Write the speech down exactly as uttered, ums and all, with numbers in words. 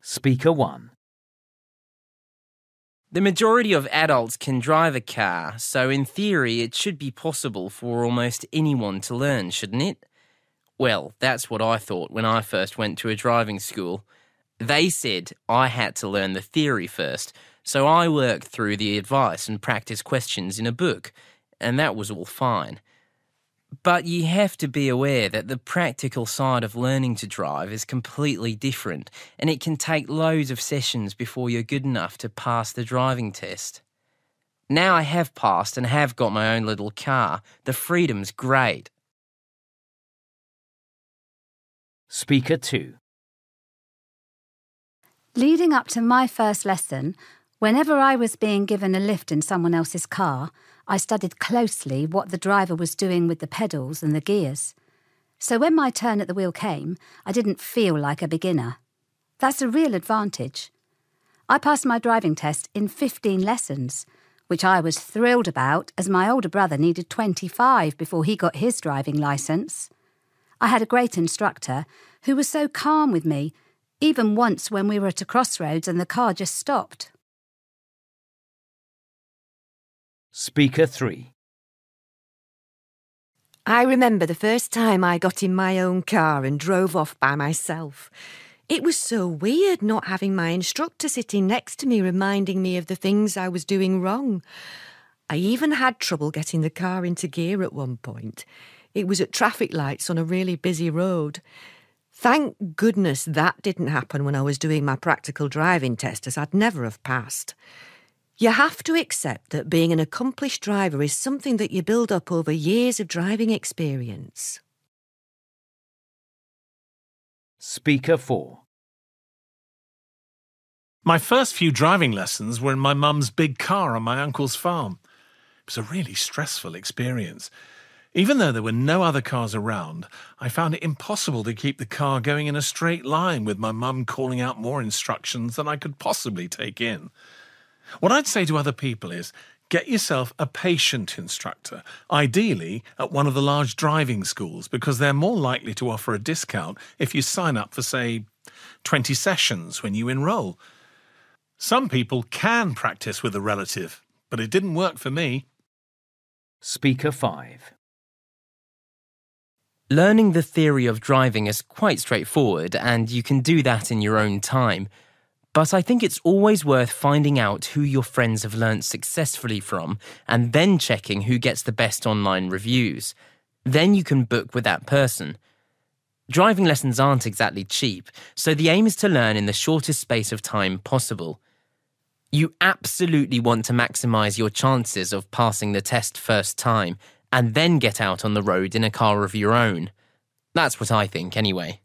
Speaker one. The majority of adults can drive a car, so in theory it should be possible for almost anyone to learn, shouldn't it? Well, that's what I thought when I first went to a driving school. They said I had to learn the theory first, so I worked through the advice and practice questions in a book, and that was all fine. But you have to be aware that the practical side of learning to drive is completely different, and it can take loads of sessions before you're good enough to pass the driving test. Now I have passed and have got my own little car. The freedom's great. Speaker two. Leading up to my first lesson, whenever I was being given a lift in someone else's car, I studied closely what the driver was doing with the pedals and the gears. So when my turn at the wheel came, I didn't feel like a beginner. That's a real advantage. I passed my driving test in fifteen lessons, which I was thrilled about as my older brother needed twenty-five before he got his driving licence. I had a great instructor who was so calm with me, even once when we were at a crossroads and the car just stopped. Speaker three. I remember the first time I got in my own car and drove off by myself. It was so weird not having my instructor sitting next to me reminding me of the things I was doing wrong. I even had trouble getting the car into gear at one point. It was at traffic lights on a really busy road. Thank goodness that didn't happen when I was doing my practical driving test, as I'd never have passed. You have to accept that being an accomplished driver is something that you build up over years of driving experience. Speaker four. My first few driving lessons were in my mum's big car on my uncle's farm. It was a really stressful experience. Even though there were no other cars around, I found it impossible to keep the car going in a straight line with my mum calling out more instructions than I could possibly take in. What I'd say to other people is, get yourself a patient instructor, ideally at one of the large driving schools, because they're more likely to offer a discount if you sign up for, say, twenty sessions when you enroll. Some people can practice with a relative, but it didn't work for me. Speaker five. Learning the theory of driving is quite straightforward, and you can do that in your own time. But I think it's always worth finding out who your friends have learnt successfully from and then checking who gets the best online reviews. Then you can book with that person. Driving lessons aren't exactly cheap, so the aim is to learn in the shortest space of time possible. You absolutely want to maximise your chances of passing the test first time and then get out on the road in a car of your own. That's what I think, anyway.